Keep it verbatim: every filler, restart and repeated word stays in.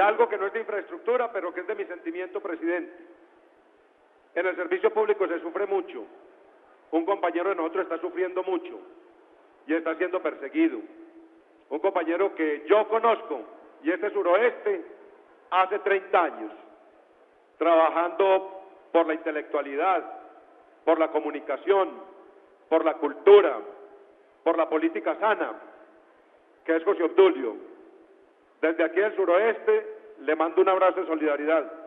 algo que no es de infraestructura, pero que es de mi sentimiento, presidente. En el servicio público se sufre mucho. Un compañero de nosotros está sufriendo mucho y está siendo perseguido. Un compañero que yo conozco, y este suroeste, hace treinta años, trabajando por la intelectualidad, por la comunicación, por la cultura, por la política sana, que es José Obdulio. Desde aquí del suroeste le mando un abrazo de solidaridad.